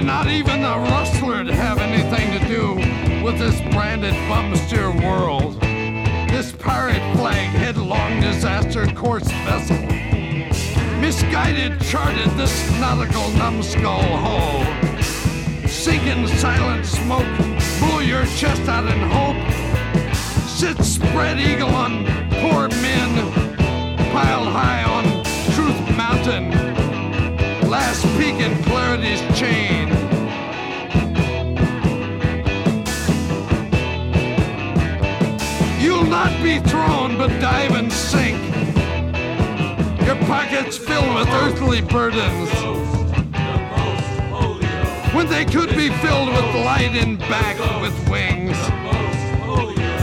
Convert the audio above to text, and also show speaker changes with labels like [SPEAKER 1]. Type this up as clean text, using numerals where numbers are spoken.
[SPEAKER 1] Why not even a rustler to have anything to do with this branded bumsteer world? This pirate flag headlong disaster course vessel. Misguided charted this nautical numbskull hull. Sink in silent smoke, blow your chest out in hope. Sit spread eagle on poor men, piled high on Truth Mountain. Last peak in clarity's chain. You'll not be thrown, but dive and sink. Your pockets filled with earthly burdens, when they could be filled with light and back with wings.